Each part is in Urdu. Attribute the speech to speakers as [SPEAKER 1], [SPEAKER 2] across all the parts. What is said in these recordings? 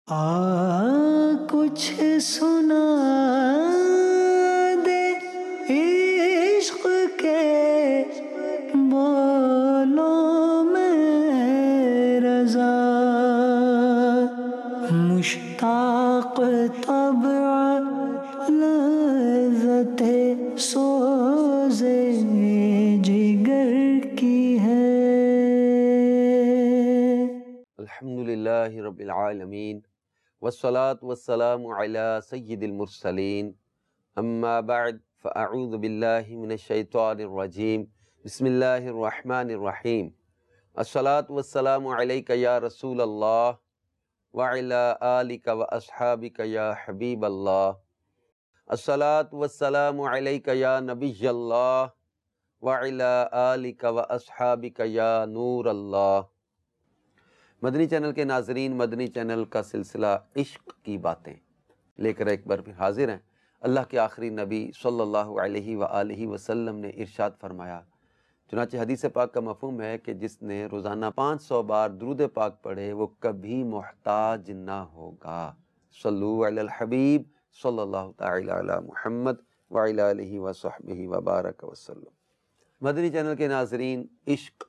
[SPEAKER 1] کچھ سنا دے عشق کے بولوں میں رضا، مشتاق طبع لذت سوز جگر کی ہے۔
[SPEAKER 2] الحمدللہ رب العالمین والصلاة والسلام علی سید المرسلین، اما بعد فاعوذ باللہ من الشیطان الرجیم، بسم اللہ الرحمن الرحیم۔ الصلاة والسلام علیک یا رسول اللہ وعلی آلک واصحابک یا حبیب اللہ، الصلاة والسلام علیک یا نبی اللہ وعلی آلک واصحابک یا نور اللہ۔ مدنی چینل کے ناظرین، مدنی چینل کا سلسلہ عشق کی باتیں لے کر ایک بار پھر حاضر ہیں۔ اللہ کے آخری نبی صلی اللہ علیہ وآلہ وسلم نے ارشاد فرمایا، چنانچہ حدیث پاک کا مفہوم ہے کہ جس نے روزانہ 500 بار درود پاک پڑھے وہ کبھی محتاج نہ ہوگا۔ صلو علی الحبیب صلی اللہ تعالی علی محمد وعلی آلہ وصحبہ وبارک وسلم۔ مدنی چینل کے ناظرین، عشق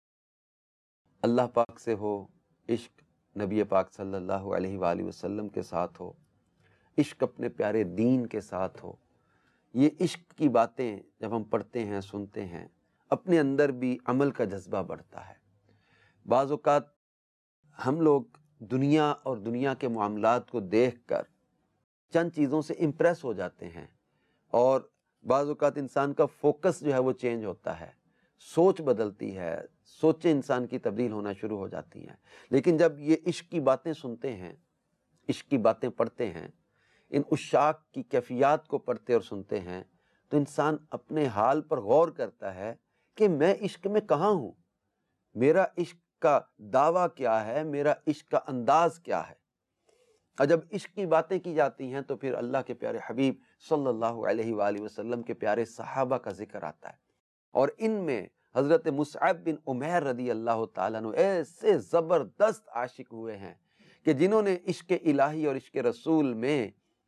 [SPEAKER 2] اللہ پاک سے ہو، عشق نبی پاک صلی اللہ علیہ وآلہ وسلم کے ساتھ ہو، عشق اپنے پیارے دین کے ساتھ ہو، یہ عشق کی باتیں جب ہم پڑھتے ہیں، سنتے ہیں، اپنے اندر بھی عمل کا جذبہ بڑھتا ہے۔ بعض اوقات ہم لوگ دنیا اور دنیا کے معاملات کو دیکھ کر چند چیزوں سے امپریس ہو جاتے ہیں، اور بعض اوقات انسان کا فوکس جو ہے وہ چینج ہوتا ہے، سوچ بدلتی ہے، سوچیں انسان کی تبدیل ہونا شروع ہو جاتی ہیں۔ لیکن جب یہ عشق کی باتیں سنتے ہیں، عشق کی باتیں پڑھتے ہیں، ان عشاق کی کیفیات کو پڑھتے اور سنتے ہیں، تو انسان اپنے حال پر غور کرتا ہے کہ میں عشق میں کہاں ہوں، میرا عشق کا دعویٰ کیا ہے، میرا عشق کا انداز کیا ہے۔ اور جب عشق کی باتیں کی جاتی ہیں تو پھر اللہ کے پیارے حبیب صلی اللہ علیہ وآلہ وسلم کے پیارے صحابہ کا ذکر آتا ہے، اور ان میں حضرت مصعب بن عمیر رضی اللہ تعالیٰ عنہ ایسے زبردست عاشق ہوئے ہیں کہ جنہوں نے عشق الہی اور عشق رسول میں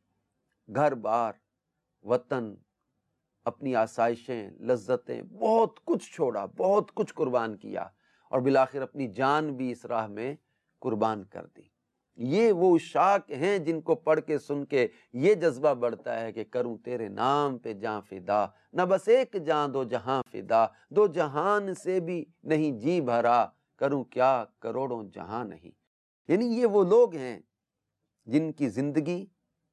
[SPEAKER 2] گھر بار، وطن، اپنی آسائشیں، لذتیں، بہت کچھ چھوڑا، بہت کچھ قربان کیا، اور بالآخر اپنی جان بھی اس راہ میں قربان کر دی۔ یہ وہ عشاق ہیں جن کو پڑھ کے سن کے یہ جذبہ بڑھتا ہے کہ کروں تیرے نام پہ جاں فدا، نہ بس ایک جان دو جہاں فدا، دو جہان سے بھی نہیں جی بھرا، کروں کیا کروڑوں جہاں نہیں۔ یعنی یہ وہ لوگ ہیں جن کی زندگی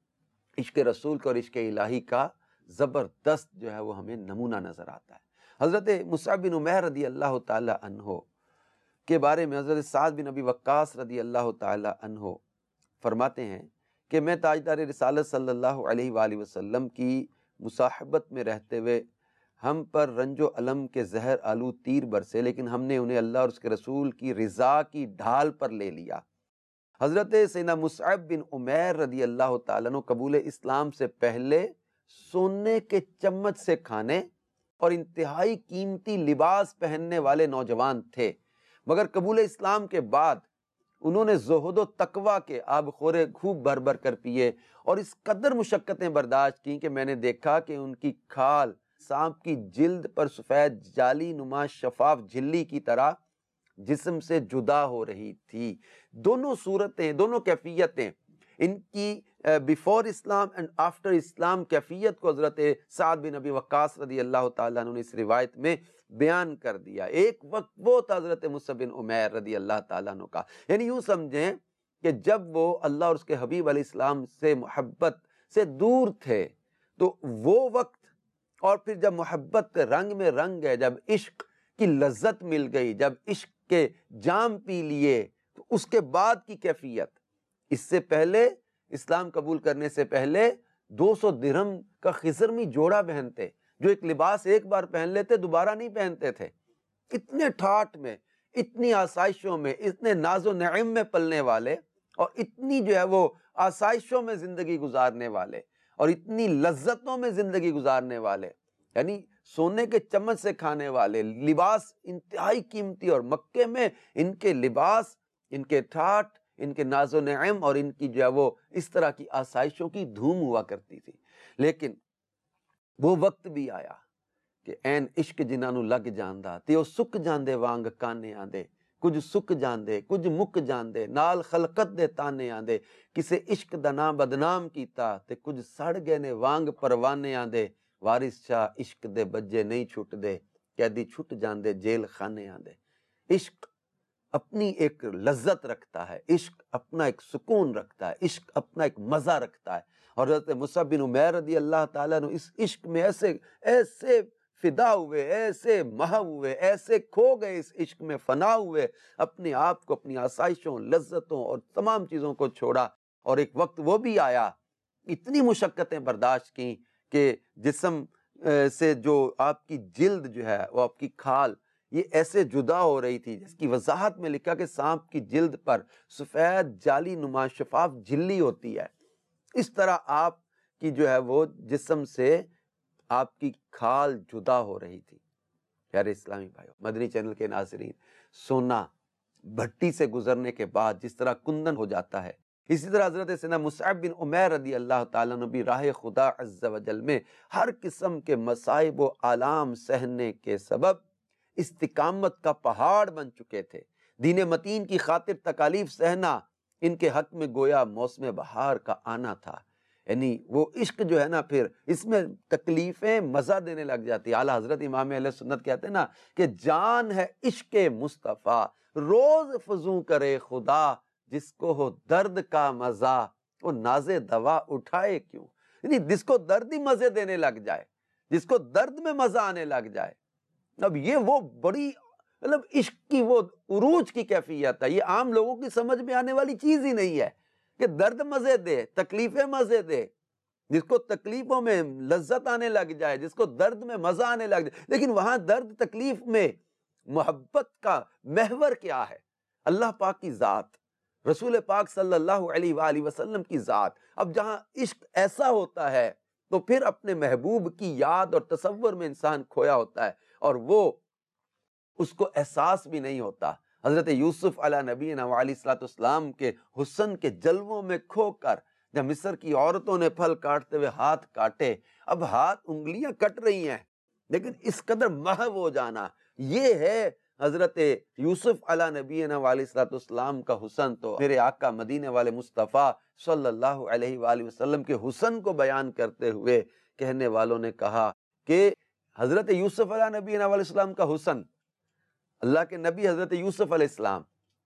[SPEAKER 2] عشق رسول کا اور عشق الہی کا زبردست جو ہے وہ ہمیں نمونہ نظر آتا ہے۔ حضرت مصعب بن عمیر رضی اللہ تعالی عنہ کے بارے میں حضرت سعد بن ابی وقاص رضی اللہ تعالی عنہ فرماتے ہیں کہ میں تاجدار رسالت صلی اللہ علیہ وآلہ وسلم کی مصاحبت میں رہتے ہوئے ہم پر رنج و علم کے زہر آلود تیر برسے، لیکن ہم نے انہیں اللہ اور اس کے رسول کی رضا کی ڈھال پر لے لیا۔ حضرت سیدنا مصعب بن عمیر رضی اللہ تعالیٰ عنہ قبول اسلام سے پہلے سونے کے چمچ سے کھانے اور انتہائی قیمتی لباس پہننے والے نوجوان تھے، مگر قبول اسلام کے بعد انہوں نے زہد و تقویٰ کے آب خورے خوب بھر بھر کر پیے، اور اس قدر مشقتیں برداشت کی کہ میں نے دیکھا کہ ان کی کھال سانپ کی جلد پر سفید جالی نما شفاف جھلی کی طرح جسم سے جدا ہو رہی تھی۔ دونوں صورتیں، دونوں کیفیتیں، ان کی before Islam and after Islam کیفیت کو حضرت سعد بن ابی وقاص رضی اللہ تعالیٰ عنہ نے اس روایت میں بیان کر دیا۔ ایک وقت وہ تھا حضرت مصعب بن عمیر رضی اللہ تعالیٰ عنہ کا، یعنی یوں سمجھیں کہ جب وہ اللہ اور اس کے حبیب علیہ السلام سے محبت سے دور تھے تو وہ وقت، اور پھر جب محبت کے رنگ میں رنگ گئے، جب عشق کی لذت مل گئی، جب عشق کے جام پی لیے، تو اس کے بعد کی کیفیت، اس سے پہلے اسلام قبول کرنے سے پہلے 200 درہم کا خضرمی جوڑا پہنتے، جو ایک لباس ایک بار پہن لیتے دوبارہ نہیں پہنتے تھے۔ اتنے ٹھاٹھ میں، اتنی آسائشوں میں، اتنے ناز و نعیم میں پلنے والے، اور اتنی جو ہے وہ آسائشوں میں زندگی گزارنے والے، اور اتنی لذتوں میں زندگی گزارنے والے، یعنی سونے کے چمچ سے کھانے والے، لباس انتہائی قیمتی، اور مکے میں ان کے لباس، ان کے ٹھاٹھ، ان کے ناز و نعم اور ان کی جو ہے وہ اس طرح کی آسائشوں کی دھوم ہوا کرتی تھی۔ لیکن وہ وقت بھی آیا کہ این عشق جنہاں نوں لگ جاندا تے او سک جاندے وانگ کانے آندے، کچھ سک جاندے کچھ مک جاندے، نال خلقت دے تانے آندے، کسے عشق دا نام بدنام کیتا تے کچھ سڑ گئے نے وانگ پروانے آندے، وارث شاہ عشق دے بجے نہیں چھٹ دے، قیدی چھٹ جاندے جیل خانے آندے۔ عشق اپنی ایک لذت رکھتا ہے، عشق اپنا ایک سکون رکھتا ہے، عشق اپنا ایک مزہ رکھتا ہے۔ اور حضرت مصعب بن عمیر رضی اللہ تعالیٰ عنہ اس عشق میں ایسے فدا ہوئے، ایسے محو ہوئے، ایسے کھو گئے، اس عشق میں فنا ہوئے، اپنے آپ کو اپنی آسائشوں، لذتوں اور تمام چیزوں کو چھوڑا۔ اور ایک وقت وہ بھی آیا، اتنی مشقتیں برداشت کی کہ جسم سے جو آپ کی جلد جو ہے وہ آپ کی کھال یہ ایسے جدا ہو رہی تھی، جس کی وضاحت میں لکھا کہ سانپ کی جلد پر سفید جالی نما شفاف جھلی ہوتی ہے، اس طرح آپ کی جو ہے وہ جسم سے آپ کی کھال جدا ہو رہی تھی۔ پیارے اسلامی بھائیو، مدنی چینل کے ناظرین، سونا بھٹی سے گزرنے کے بعد جس طرح کندن ہو جاتا ہے، اسی طرح حضرت سیدنا مصعب بن عمیر رضی اللہ تعالیٰ عنہ بھی راہ خدا عز و جل میں ہر قسم کے مصائب و آلام سہنے کے سبب استقامت کا پہاڑ بن چکے تھے۔ دین متین کی خاطر تکالیف سہنا ان کے حق میں گویا موسم بہار کا آنا تھا۔ یعنی وہ عشق جو ہے نا، پھر اس میں تکلیفیں مزہ دینے لگ جاتی۔ اعلیٰ حضرت امام اہل سنت کہتے ہیں نا کہ جان ہے عشق مصطفیٰ، روز فزوں کرے خدا، جس کو ہو درد کا مزہ وہ ناز دوا اٹھائے کیوں۔ یعنی جس کو درد ہی مزے دینے لگ جائے، جس کو درد میں مزہ آنے لگ جائے، اب یہ وہ بڑی مطلب عشق کی وہ عروج کی کیفیت ہے۔ یہ عام لوگوں کی سمجھ میں آنے والی چیز ہی نہیں ہے کہ درد مزے دے، تکلیفیں مزے دے، جس کو تکلیفوں میں لذت آنے لگ جائے، جس کو درد میں مزہ آنے لگ جائے۔ لیکن وہاں درد تکلیف میں محبت کا محور کیا ہے؟ اللہ پاک کی ذات، رسول پاک صلی اللہ علیہ وآلہ وسلم کی ذات۔ اب جہاں عشق ایسا ہوتا ہے تو پھر اپنے محبوب کی یاد اور تصور میں انسان کھویا ہوتا ہے، اور وہ اس کو احساس بھی نہیں ہوتا۔ حضرت یوسف علیہ نبینا علیہ الصلوۃ والسلام کے حسن کے جلووں میں کھو کر جب مصر کی عورتوں نے پھل کاٹتے ہوئے ہاتھ کاٹے، اب ہاتھ انگلیاں کٹ رہی ہیں، لیکن اس قدر محو ہو جانا، یہ ہے حضرت یوسف علیہ نبینا علیہ الصلوۃ والسلام کا حسن۔ تو میرے آقا مدینے والے مصطفیٰ صلی اللہ علیہ وآلہ وسلم کے حسن کو بیان کرتے ہوئے کہنے والوں نے کہا کہ حضرت یوسف علیہ نبینا علیہ السلام کا حسن، اللہ کے نبی حضرت یوسف علیہ السلام،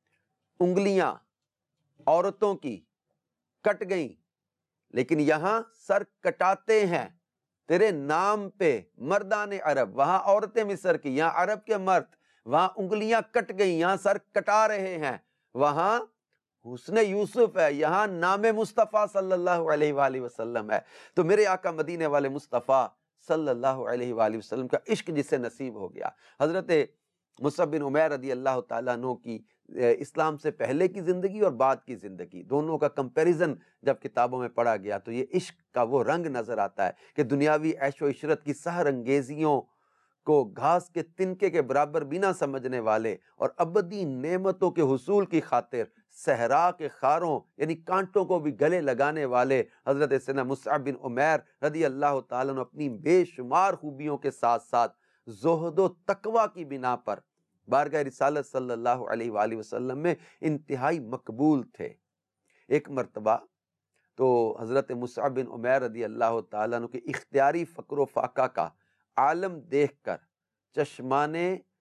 [SPEAKER 2] انگلیاں عورتوں کی کٹ گئیں، لیکن یہاں سر کٹاتے ہیں تیرے نام پہ مردان عرب، وہاں عورتیں مصر کی، یہاں عرب کے مرد، وہاں انگلیاں کٹ گئیں، یہاں سر کٹا رہے ہیں، وہاں حسن یوسف ہے، یہاں نام مصطفیٰ صلی اللہ علیہ وآلہ وسلم ہے۔ تو میرے آقا مدینے والے مصطفیٰ صلی اللہ علیہ وآلہ وسلم کا عشق جسے نصیب ہو گیا، حضرت مصعب بن عمیر رضی اللہ تعالیٰ عنہ کی اسلام سے پہلے کی زندگی اور بعد کی زندگی دونوں کا کمپیریزن جب کتابوں میں پڑھا گیا تو یہ عشق کا وہ رنگ نظر آتا ہے کہ دنیاوی عیش و عشرت کی سحر انگیزیوں کو گھاس کے تنکے کے برابر بھی نہ سمجھنے والے اور ابدی نعمتوں کے حصول کی خاطر صحرا کے خاروں یعنی کانٹوں کو بھی گلے لگانے والے حضرت سیدنا مصعب بن عمیر رضی اللہ تعالیٰ عنہ اپنی بے شمار خوبیوں کے ساتھ ساتھ زہد و تقوی کی بنا پر بارگاہ رسالت صلی اللہ علیہ وآلہ وسلم میں انتہائی مقبول تھے۔ ایک مرتبہ تو حضرت مصعب بن عمیر رضی اللہ تعالیٰ عنہ کے اختیاری فقر و فاقہ کا عالم دیکھ کر چشمان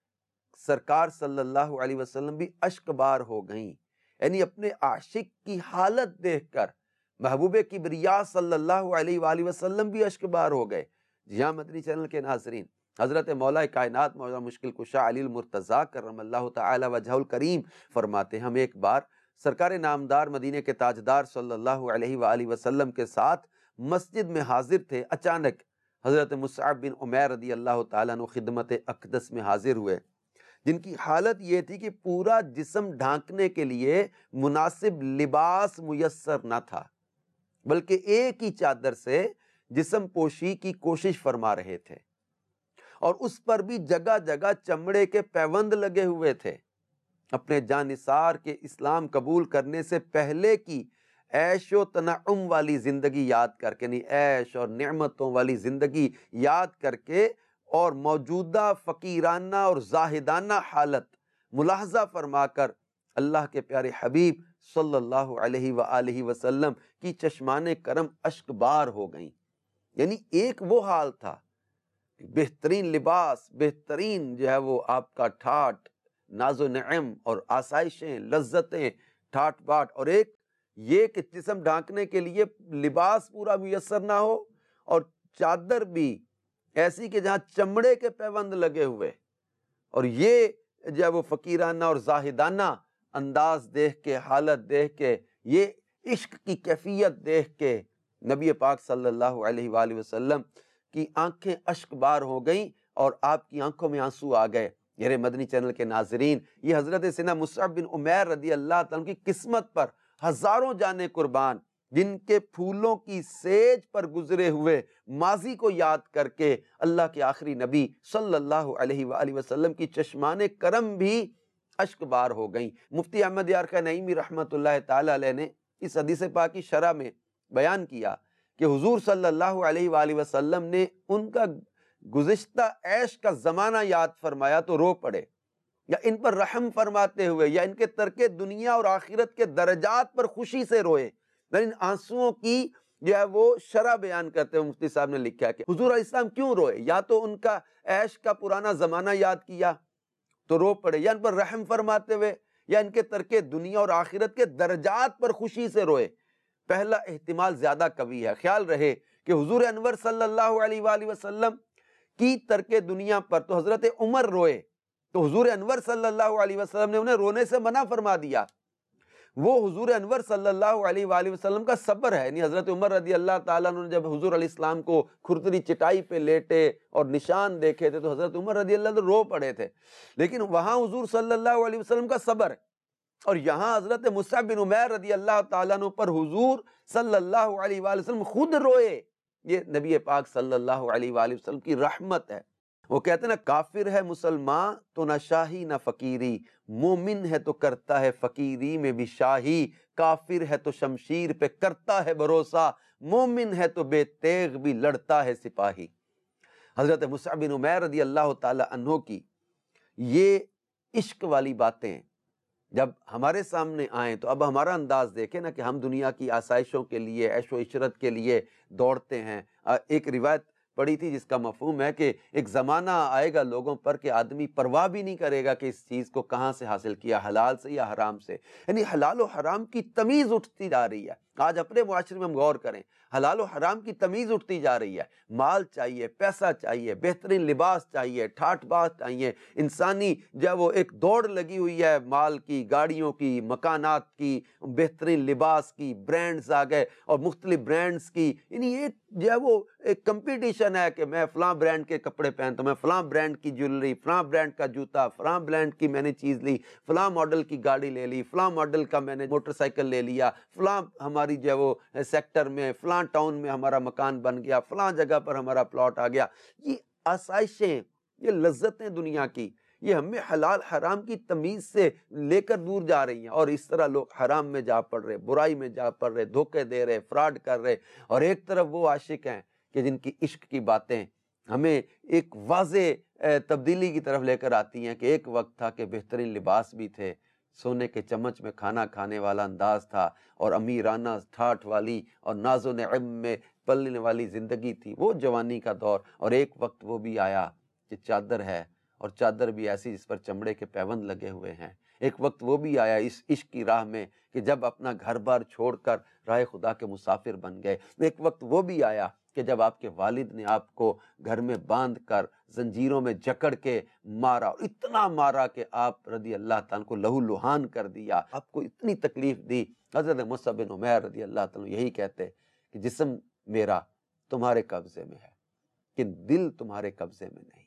[SPEAKER 2] سرکار صلی اللہ علیہ وسلم بھی اشک بار ہو گئیں، یعنی اپنے عاشق کی حالت دیکھ کر محبوب کبریا صلی اللہ علیہ وآلہ وسلم بھی اشک بار ہو گئے۔ جی ہاں مدنی چینل کے ناظرین، حضرت مولا کائنات مولا مشکل کشا علی المرتضیٰ کرم اللہ تعالی وجہہ الکریم فرماتے ہیں، ہم ایک بار سرکار نامدار مدینے کے تاجدار صلی اللہ علیہ وآلہ وسلم کے ساتھ مسجد میں حاضر تھے، اچانک حضرت مصعب بن عمیر رضی اللہ تعالیٰ عنہ خدمت اقدس میں حاضر ہوئے، جن کی حالت یہ تھی کہ پورا جسم ڈھانکنے کے لیے مناسب لباس میسر نہ تھا، بلکہ ایک ہی چادر سے جسم پوشی کی کوشش فرما رہے تھے، اور اس پر بھی جگہ جگہ چمڑے کے پیوند لگے ہوئے تھے۔ اپنے جانثار کے اسلام قبول کرنے سے پہلے کی عیش و تنعم والی زندگی یاد کر کے، نہیں عیش اور نعمتوں والی زندگی یاد کر کے، اور موجودہ فقیرانہ اور زاہدانہ حالت ملاحظہ فرما کر اللہ کے پیارے حبیب صلی اللہ علیہ وآلہ وسلم کی چشمان کرم اشک بار ہو گئیں۔ یعنی ایک وہ حال تھا، بہترین لباس، بہترین جو ہے وہ آپ کا ٹھاٹ، ناز و نعم اور آسائشیں، لذتیں، ٹھاٹ باٹ، اور ایک یہ کہ جسم ڈھانکنے کے لیے لباس پورا میسر نہ ہو، اور چادر بھی ایسی کہ جہاں چمڑے کے پیوند لگے ہوئے، اور یہ جو ہے وہ فقیرانہ اور زاہدانہ انداز دیکھ کے، حالت دیکھ کے، یہ عشق کی کیفیت دیکھ کے نبی پاک صلی اللہ علیہ وآلہ وسلم کی آنکھیں اشک بار ہو گئیں اور آپ کی آنکھوں میں آنسو آ گئے۔ میرے مدنی چینل کے ناظرین، یہ حضرت سیدنا مصعب بن عمیر رضی اللہ تعالیٰ کی قسمت پر ہزاروں جانیں قربان، جن کے پھولوں کی سیج پر گزرے ہوئے ماضی کو یاد کر کے اللہ کے آخری نبی صلی اللہ علیہ وآلہ وسلم کی چشمان کرم بھی اشک بار ہو گئیں۔ مفتی احمد یارقہ نعیمی رحمۃ اللہ تعالیٰ علیہ نے اس حدیث پاک کی شرح میں بیان کیا کہ حضور صلی اللہ علیہ وآلہ وسلم نے ان کا گزشتہ عیش کا زمانہ یاد فرمایا تو رو پڑے، یا ان پر رحم فرماتے ہوئے، یا ان کے ترک دنیا اور آخرت کے درجات پر خوشی سے روئے۔ ان آنسوؤں کی جو ہے وہ شرح بیان کرتے ہوئے مفتی صاحب نے لکھا کہ حضور علیہ السلام کیوں روئے؟ یا تو ان کا عیش کا پرانا زمانہ یاد کیا تو رو پڑے، یا ان پر رحم فرماتے ہوئے، یا ان کے ترک دنیا اور آخرت کے درجات پر خوشی سے روئے۔ پہلا احتمال زیادہ قوی ہے۔ خیال رہے کہ حضور انور صلی اللہ علیہ وآلہ وسلم کی ترک دنیا پر تو حضرت عمر روئے، تو حضور انور صلی اللہ علیہ وسلم نے انہیں رونے سے منع فرما دیا۔ وہ حضور انور صلی اللہ علیہ وآلہ وسلم کا صبر ہے، یعنی حضرت عمر رضی اللہ تعالیٰ عنہ نے جب حضور علیہ السلام کو کھردری چٹائی پہ لیٹے اور نشان دیکھے تھے تو حضرت عمر رضی اللہ عنہ رو پڑے تھے، لیکن وہاں حضور صلی اللہ علیہ وسلم کا صبر ہے، اور یہاں حضرت مصعب بن عمیر رضی اللہ تعالیٰ عنہ پر حضور صلی اللہ علیہ وآلہ وسلم خود روئے۔ یہ نبی پاک صلی اللہ علیہ وآلہ وسلم کی رحمت ہے۔ وہ کہتے ہیں نا، کافر ہے مسلمان تو نہ شاہی نہ فقیری، مومن ہے تو کرتا ہے فقیری میں بھی شاہی، کافر ہے تو شمشیر پہ کرتا ہے بھروسہ، مومن ہے تو بے تیغ بھی لڑتا ہے سپاہی۔ حضرت مصعب بن عمیر رضی اللہ تعالی عنہ کی یہ عشق والی باتیں جب ہمارے سامنے آئیں تو اب ہمارا انداز دیکھیں نا کہ ہم دنیا کی آسائشوں کے لیے، عیش و عشرت کے لیے دوڑتے ہیں۔ ایک روایت پڑھی تھی جس کا مفہوم ہے کہ ایک زمانہ آئے گا لوگوں پر کہ آدمی پرواہ بھی نہیں کرے گا کہ اس چیز کو کہاں سے حاصل کیا، حلال سے یا حرام سے، یعنی حلال و حرام کی تمیز اٹھتی جا رہی ہے۔ آج اپنے معاشرے میں ہم غور کریں، حلال و حرام کی تمیز اٹھتی جا رہی ہے۔ مال چاہیے، پیسہ چاہیے، بہترین لباس چاہیے، ٹھاٹ بات چاہیے، انسانی جو ہے وہ ایک دوڑ لگی ہوئی ہے، مال کی، گاڑیوں کی، مکانات کی، بہترین لباس کی، برانڈز آ گئے اور مختلف برانڈز کی، یعنی ایک جو ہے وہ ایک کمپٹیشن ہے کہ میں فلاں برانڈ کے کپڑے پہنتا ہوں، میں فلاں برانڈ کی جیولری، فلاں برانڈ کا جوتا، فلاں برانڈ کی میں نے چیز لی، فلاں ماڈل کی گاڑی لے لی، فلاں ماڈل کا میں نے موٹر سائیکل لے لیا، فلاں ہماری جو ہے وہ سیکٹر میں، فلاں ٹاؤن میں ہمارا مکان بن گیا، فلاں جگہ پر ہمارا پلاٹ آ گیا۔ یہ آسائشیں، یہ لذتیں دنیا کی، یہ ہمیں حلال حرام کی تمیز سے لے کر دور جا رہی ہیں، اور اس طرح لوگ حرام میں جا پڑ رہے، برائی میں جا پڑ رہے، دھوکے دے رہے، فراڈ کر رہے، اور ایک طرف وہ عاشق ہیں کہ جن کی عشق کی باتیں ہمیں ایک واضح تبدیلی کی طرف لے کر آتی ہیں کہ ایک وقت تھا کہ بہترین لباس بھی تھے، سونے کے چمچ میں کھانا کھانے والا انداز تھا، اور امیرانہ ٹھاٹھ والی اور ناز و نعم میں پلنے والی زندگی تھی، وہ جوانی کا دور۔ اور ایک وقت وہ بھی آیا کہ چادر ہے، اور چادر بھی ایسی جس پر چمڑے کے پیوند لگے ہوئے ہیں۔ ایک وقت وہ بھی آیا اس عشق کی راہ میں کہ جب اپنا گھر بار چھوڑ کر راہ خدا کے مسافر بن گئے۔ ایک وقت وہ بھی آیا کہ جب آپ کے والد نے آپ کو گھر میں باندھ کر زنجیروں میں جکڑ کے مارا، اور اتنا مارا کہ آپ رضی اللہ تعالیٰ کو لہو لہان کر دیا، آپ کو اتنی تکلیف دی۔ حضرت مصعب بن عمیر رضی اللہ تعالیٰ یہی کہتے کہ جسم میرا تمہارے قبضے میں ہے کہ دل تمہارے قبضے میں نہیں ہے۔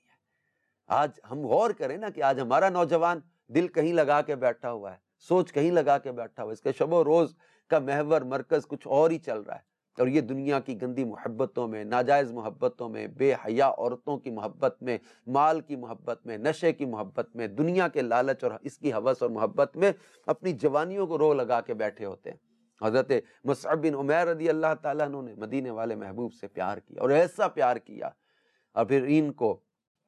[SPEAKER 2] آج ہم غور کریں نا کہ آج ہمارا نوجوان دل کہیں لگا کے بیٹھا ہوا ہے، سوچ کہیں لگا کے بیٹھا ہوا ہے، اس کے شب و روز کا محور مرکز کچھ اور ہی چل رہا ہے۔ اور یہ دنیا کی گندی محبتوں میں، ناجائز محبتوں میں، بے حیا عورتوں کی محبت میں، مال کی محبت میں، نشے کی محبت میں، دنیا کے لالچ اور اس کی ہوس اور محبت میں اپنی جوانیوں کو رو لگا کے بیٹھے ہوتے ہیں۔ حضرت مصعب بن عمیر رضی اللہ تعالیٰ عنہ نے مدینے والے محبوب سے پیار کیا، اور ایسا پیار کیا، اور پھر ان کو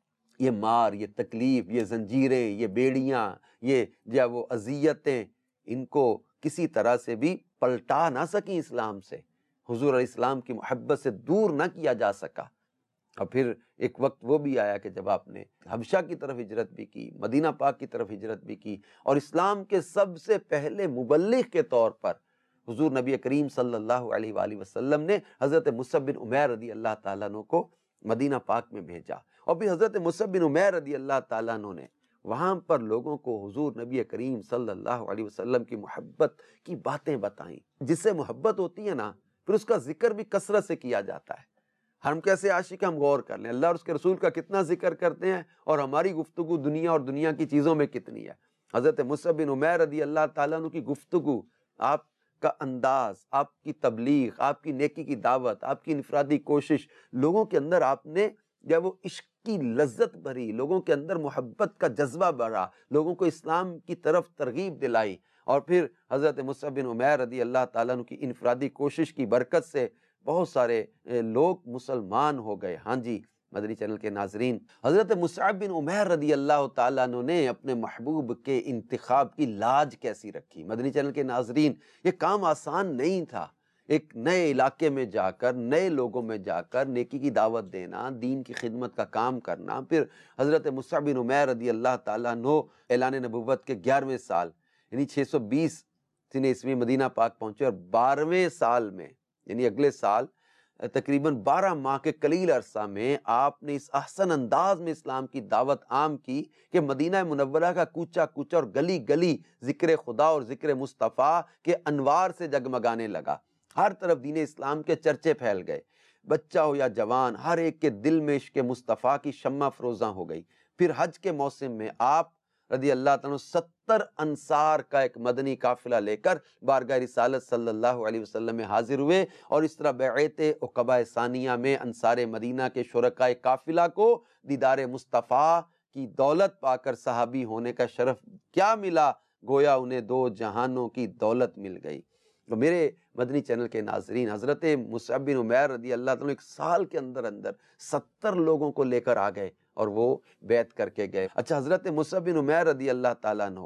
[SPEAKER 2] یہ مار، یہ تکلیف، یہ زنجیریں، یہ بیڑیاں، یہ جو وہ اذیتیں، ان کو کسی طرح سے بھی پلٹا نہ سکیں اسلام سے، حضور علیہ السلام کی محبت سے دور نہ کیا جا سکا۔ اور پھر ایک وقت وہ بھی آیا کہ جب آپ نے حبشہ کی طرف ہجرت بھی کی، مدینہ پاک کی طرف ہجرت بھی کی، اور اسلام کے سب سے پہلے مبلغ کے طور پر حضور نبی کریم صلی اللہ علیہ وآلہ وسلم نے حضرت مصعب بن عمیر رضی اللہ تعالیٰ عنہ کو مدینہ پاک میں بھیجا، اور پھر حضرت مصعب بن عمیر رضی اللہ تعالیٰ عنہ نے وہاں پر لوگوں کو حضور نبی کریم صلی اللہ علیہ وسلم کی محبت کی باتیں بتائیں۔ جس سے محبت ہوتی ہے نا، پھر اس کا ذکر بھی کثرت سے کیا جاتا ہے۔ ہم کیسے عاشق، ہم غور کر لیں، اللہ اور اس کے رسول کا کتنا ذکر کرتے ہیں، اور ہماری گفتگو دنیا اور دنیا کی چیزوں میں کتنی ہے۔ حضرت مصعب بن عمیر رضی اللہ تعالیٰ عنہ کی گفتگو، آپ کا انداز، آپ کی تبلیغ، آپ کی نیکی کی دعوت، آپ کی انفرادی کوشش، لوگوں کے اندر آپ نے جب وہ عشق کی لذت بھری، لوگوں کے اندر محبت کا جذبہ بڑھا، لوگوں کو اسلام کی طرف ترغیب دلائی، اور پھر حضرت مصعب بن عمیر رضی اللہ تعالیٰ عنہ کی انفرادی کوشش کی برکت سے بہت سارے لوگ مسلمان ہو گئے۔ ہاں جی مدنی چینل کے ناظرین، حضرت مصعب بن عمیر رضی اللہ تعالیٰ عنہ نے اپنے محبوب کے انتخاب کی لاج کیسی رکھی۔ مدنی چینل کے ناظرین، یہ کام آسان نہیں تھا، ایک نئے علاقے میں جا کر، نئے لوگوں میں جا کر نیکی کی دعوت دینا، دین کی خدمت کا کام کرنا۔ پھر حضرت مصعب بن عمیر رضی اللہ تعالیٰ عنہ اعلان نبوت کے 11ویں سال یعنی 620 عیسوی مدینہ پاک پہنچے، اور 12ویں سال میں یعنی اگلے سال تقریباً 12 ماہ کے قلیل عرصہ میں آپ نے اس احسن انداز میں اسلام کی دعوت عام کی کہ مدینہ منورہ کا کوچہ کوچہ اور گلی گلی ذکر خدا اور ذکر مصطفیٰ کے انوار سے جگمگانے لگا۔ ہر طرف دین اسلام کے چرچے پھیل گئے، بچہ ہو یا جوان، ہر ایک کے دل میں عشق مصطفیٰ کی شمع فروزاں ہو گئی۔ پھر حج کے موسم میں آپ رضی اللہ تعالیٰ 70 انصار کا ایک مدنی قافلہ لے کر بارگاہ رسالت صلی اللہ علیہ وسلم میں حاضر ہوئے، اور اس طرح بیعت عقبہ ثانیہ میں انصار مدینہ کے شرکائے قافلہ کو دیدار مصطفیٰ کی دولت پا کر صحابی ہونے کا شرف کیا ملا، گویا انہیں 2 جہانوں کی دولت مل گئی۔ تو میرے مدنی چینل کے ناظرین، حضرت مصعب بن عمیر رضی اللہ تعالیٰ ایک سال کے اندر 70 لوگوں کو لے کر آ گئے، اور وہ بیعت کر کے گئے۔ اچھا، حضرت مصعب بن عمیر رضی اللہ تعالیٰ عنہ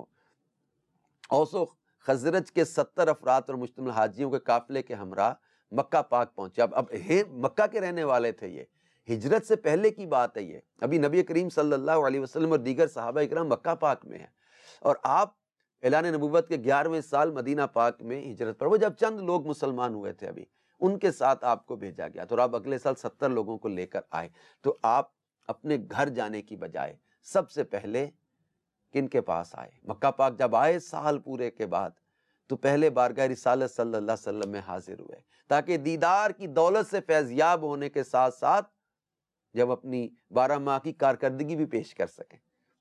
[SPEAKER 2] اوس و خزرج کے 70 افراد اور مشتمل حاجیوں کے قافلے کے ہمراہ مکہ پاک پہنچے۔ اب مکہ کے رہنے والے تھے، یہ ہجرت سے پہلے کی بات ہے، یہ ابھی نبی کریم صلی اللہ علیہ وسلم اور دیگر صحابہ اکرام مکہ پاک میں ہیں، اور آپ اعلان نبوت کے 11ویں سال مدینہ پاک میں ہجرت پر، وہ جب چند لوگ مسلمان ہوئے تھے ابھی، ان کے ساتھ آپ کو بھیجا گیا، تو آپ اگلے سال 70 لوگوں کو لے کر آئے۔ تو آپ اپنے گھر جانے کی بجائے سب سے پہلے کن کے پاس آئے؟ مکہ پاک جب آئے سال پورے کے بعد، تو پہلے بارگاہ رسالت صلی اللہ علیہ وسلم میں حاضر ہوئے، تاکہ دیدار کی دولت سے فیضیاب ہونے کے ساتھ ساتھ جب اپنی 12 ماہ کی کارکردگی بھی پیش کر سکیں۔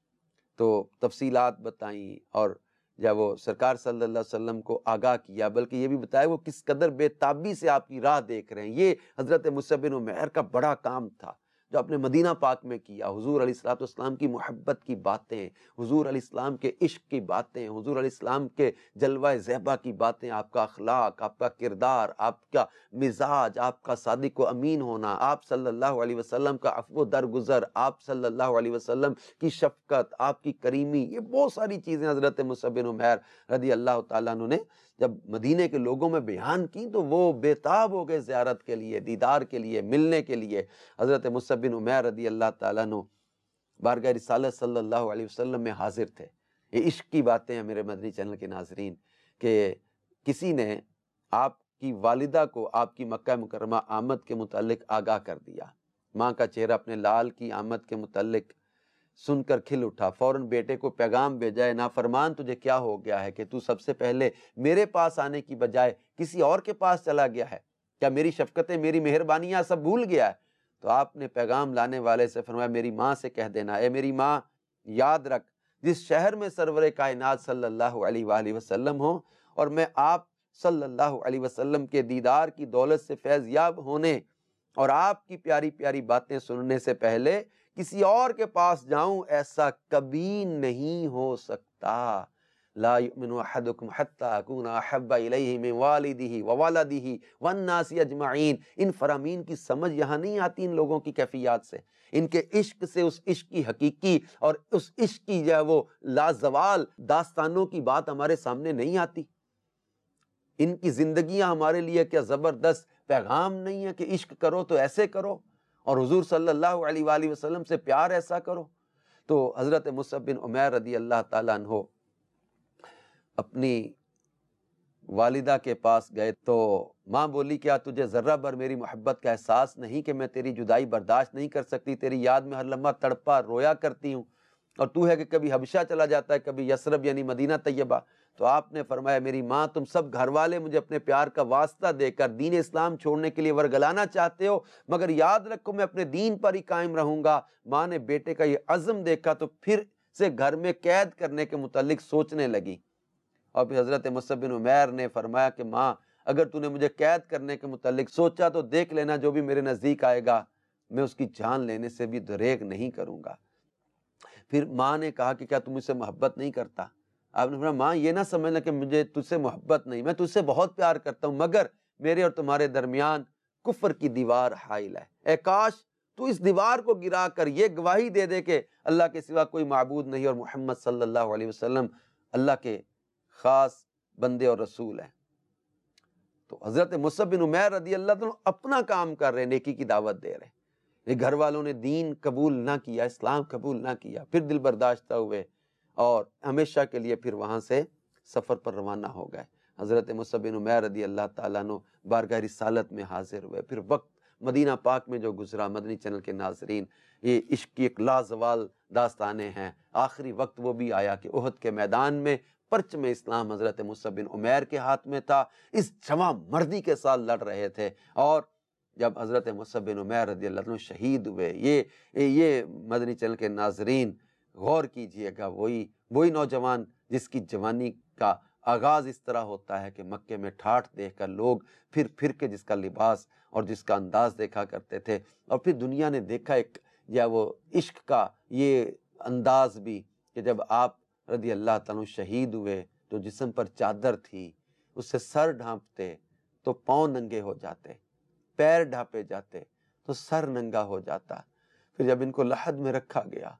[SPEAKER 2] تو تفصیلات بتائیں، اور جب وہ سرکار صلی اللہ علیہ وسلم کو آگاہ کیا، بلکہ یہ بھی بتایا وہ کس قدر بے تابی سے آپ کی راہ دیکھ رہے ہیں۔ یہ حضرت مصعب بن عمیر کا بڑا کام تھا جو آپ نے مدینہ پاک میں کیا۔ حضور علیہ السلام کی محبت کی باتیں، حضور علیہ السلام کے عشق کی باتیں، حضور علیہ السلام کے جلوہ زیبا کی باتیں، آپ کا اخلاق، آپ کا کردار، آپ کا مزاج، آپ کا صادق و امین ہونا، آپ صلی اللہ علیہ وسلم کا عفو و درگزر، آپ صلی اللہ علیہ وسلم کی شفقت، آپ کی کریمی، یہ بہت ساری چیزیں حضرت مصعب بن عمیر رضی اللہ تعالیٰ عنہ نے جب مدینے کے لوگوں میں بیان کی تو وہ بے تاب ہو گئے زیارت کے لیے، دیدار کے لیے، ملنے کے لیے۔ حضرت مصعب بن عمیر رضی اللہ تعالیٰ عنہ بارگاہ رسالت صلی اللہ علیہ وسلم میں حاضر تھے۔ یہ عشق کی باتیں ہیں میرے مدنی چینل کے ناظرین، کہ کسی نے آپ کی والدہ کو آپ کی مکہ مکرمہ آمد کے متعلق آگاہ کر دیا۔ ماں کا چہرہ اپنے لال کی آمد کے متعلق سن کر کھل اٹھا، فوراً بیٹے کو پیغام بھیجا، ہے نافرمان تجھے کیا ہو گیا ہے کہ تو سب سے پہلے میرے پاس آنے کی بجائے کسی اور کے پاس چلا گیا ہے؟ کیا میری شفقتیں، میری مہربانیاں سب بھول گیا ہے؟ تو آپ نے پیغام لانے والے سے فرمایا، میری ماں سے کہہ دینا، اے میری ماں یاد رکھ، جس شہر میں سرور کائنات صلی اللہ علیہ وآلہ وسلم ہو اور میں آپ صلی اللہ علیہ وسلم کے دیدار کی دولت سے فیض یاب ہونے اور آپ کی پیاری پیاری باتیں سننے سے پہلے کسی اور کے پاس جاؤں، ایسا کبھی نہیں ہو سکتا۔ لا یؤمن احدکم حتی اکون احب الیہ من والدہ وولدہ والناس اجمعین۔ ان فرامین کی سمجھ یہاں نہیں آتی ان لوگوں کی کیفیات سے، ان کے عشق سے، اس عشق کی حقیقی اور اس عشق کی جو ہے وہ لازوال داستانوں کی بات ہمارے سامنے نہیں آتی۔ ان کی زندگیاں ہمارے لیے کیا زبردست پیغام نہیں ہے کہ عشق کرو تو ایسے کرو اور حضور صلی اللہ علیہ وآلہ وسلم سے پیار ایسا کرو۔ تو حضرت مصعب بن عمیر رضی اللہ تعالیٰ عنہ اپنی والدہ کے پاس گئے تو ماں بولی کیا تجھے ذرہ بھر میری محبت کا احساس نہیں کہ میں تیری جدائی برداشت نہیں کر سکتی، تیری یاد میں ہر لمحہ تڑپا رویا کرتی ہوں، اور تو ہے کہ کبھی حبشہ چلا جاتا ہے، کبھی یثرب یعنی مدینہ طیبہ۔ تو آپ نے فرمایا میری ماں تم سب گھر والے مجھے اپنے پیار کا واسطہ دے کر دین اسلام چھوڑنے کے لیے ورگلانا چاہتے ہو، مگر یاد رکھو میں اپنے دین پر ہی قائم رہوں گا۔ ماں نے بیٹے کا یہ عزم دیکھا تو پھر سے گھر میں قید کرنے کے متعلق سوچنے لگی، اور پھر حضرت مصعب بن عمیر نے فرمایا کہ ماں اگر تو نے مجھے قید کرنے کے متعلق سوچا تو دیکھ لینا جو بھی میرے نزدیک آئے گا میں اس کی جان لینے سے بھی دریغ نہیں کروں گا۔ پھر ماں نے کہا کہ کیا تم مجھ سے محبت نہیں کرتا؟ آپ نے فرمایا ماں یہ نہ سمجھنا کہ مجھے تجھ سے محبت نہیں، میں تجھ سے بہت پیار کرتا ہوں، مگر میرے اور تمہارے درمیان کفر کی دیوار حائل ہے۔ اے کاش تو اس دیوار کو گرا کر یہ گواہی دے دے کہ اللہ کے سوا کوئی معبود نہیں اور محمد صلی اللہ علیہ وسلم اللہ کے خاص بندے اور رسول ہیں۔ تو حضرت مصعب بن عمیر رضی اللہ عنہ اپنا کام کر رہے، نیکی کی دعوت دے رہے، یہ گھر والوں نے دین قبول نہ کیا، اسلام قبول نہ کیا، پھر دل برداشتہ ہوئے اور ہمیشہ کے لیے پھر وہاں سے سفر پر روانہ ہو گئے۔ حضرت مصعب بن عمیر رضی اللہ تعالیٰ عنہ بارگاہ رسالت میں حاضر ہوئے۔ پھر وقت مدینہ پاک میں جو گزرا، مدنی چینل کے ناظرین یہ عشق کی ایک لازوال داستانیں ہیں۔ آخری وقت وہ بھی آیا کہ احد کے میدان میں پرچم اسلام حضرت مصعب بن عمیر کے ہاتھ میں تھا، اس جواں مردی کے ساتھ لڑ رہے تھے، اور جب حضرت مصعب بن عمیر رضی اللہ عنہ شہید ہوئے، یہ مدنی چینل کے ناظرین غور کیجئے گا، وہی نوجوان جس کی جوانی کا آغاز اس طرح ہوتا ہے کہ مکے میں ٹھاٹھ دیکھ کر لوگ پھر کے جس کا لباس اور جس کا انداز دیکھا کرتے تھے، اور پھر دنیا نے دیکھا ایک یا وہ عشق کا یہ انداز بھی کہ جب آپ رضی اللہ تعالیٰ شہید ہوئے تو جسم پر چادر تھی، اس سے سر ڈھانپتے تو پاؤں ننگے ہو جاتے، پیر ڈھانپے جاتے تو سر ننگا ہو جاتا، پھر جب ان کو لحد میں رکھا گیا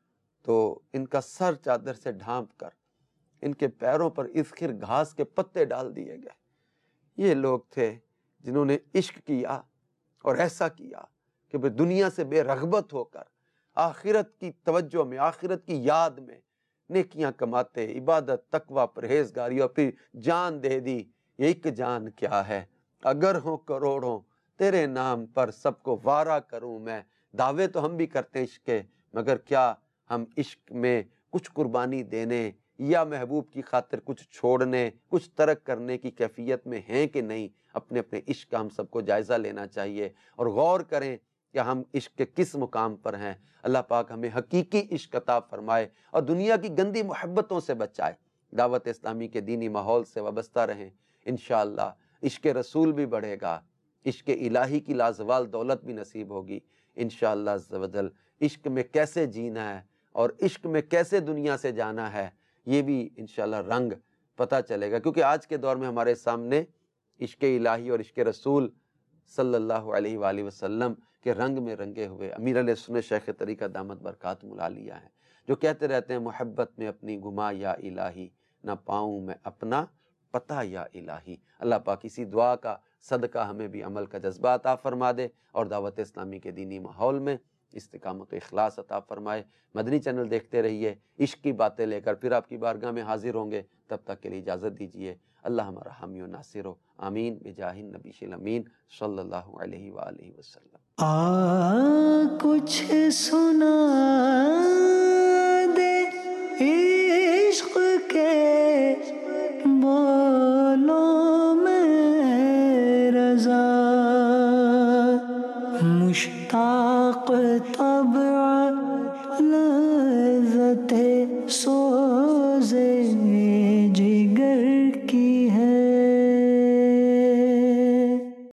[SPEAKER 2] تو ان کا سر چادر سے ڈھانپ کر ان کے پیروں پر اذخر گھاس کے پتے ڈال دیے گئے۔ یہ لوگ تھے جنہوں نے عشق کیا اور ایسا کیا کہ وہ دنیا سے بے رغبت ہو کر آخرت کی توجہ میں، آخرت کی یاد میں نیکیاں کماتے، عبادت، تقوی، پرہیزگاری، اور پھر جان دے دی۔ یہ ایک جان کیا ہے، اگر ہوں کروڑوں تیرے نام پر سب کو وارا کروں میں۔ دعوے تو ہم بھی کرتے عشق کے، مگر کیا ہم عشق میں کچھ قربانی دینے یا محبوب کی خاطر کچھ چھوڑنے، کچھ ترک کرنے کی کیفیت میں ہیں کہ نہیں؟ اپنے عشق کا ہم سب کو جائزہ لینا چاہیے اور غور کریں کہ ہم عشق کے کس مقام پر ہیں۔ اللہ پاک ہمیں حقیقی عشق عطا فرمائے اور دنیا کی گندی محبتوں سے بچائے۔ دعوت اسلامی کے دینی ماحول سے وابستہ رہیں، انشاءاللہ عشق رسول بھی بڑھے گا، عشق الہی کی لازوال دولت بھی نصیب ہوگی انشاءاللہ عز و جل۔ عشق میں کیسے جینا ہے اور عشق میں کیسے دنیا سے جانا ہے، یہ بھی انشاءاللہ رنگ پتہ چلے گا، کیونکہ آج کے دور میں ہمارے سامنے عشق الہی اور عشق رسول صلی اللہ علیہ وآلہ وسلم کے رنگ میں رنگے ہوئے امیر علیہ سنت شیخ طریقہ دامت برکاتہم العالیہ ہیں، جو کہتے رہتے ہیں محبت میں اپنی گما یا الہی، نہ پاؤں میں اپنا پتہ یا الہی۔ اللہ پاک اسی دعا کا صدقہ ہمیں بھی عمل کا جذبہ عطا فرما دے اور دعوت اسلامی کے دینی ماحول میں استقامت و اخلاص عطا فرمائے۔ مدنی چینل دیکھتے رہیے، عشق کی باتیں لے کر پھر آپ کی بارگاہ میں حاضر ہوں گے، تب تک کے لیے اجازت دیجیے۔ اللہ ہمارا حامی و ناصر ہو، آمین بجاہ النبی الامین صلی اللہ علیہ وآلہ وسلم۔
[SPEAKER 1] کچھ سنا دے عشق کے بولوں میں رضا، مشتاق طبع لذت سوز